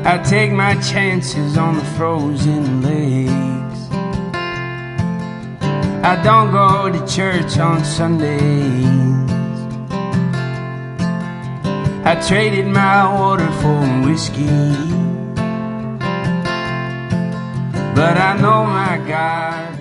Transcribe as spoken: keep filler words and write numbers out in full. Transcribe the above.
I take my chances on the frozen lakes. I don't go to church on Sundays. I traded my water for whiskey, but I know my God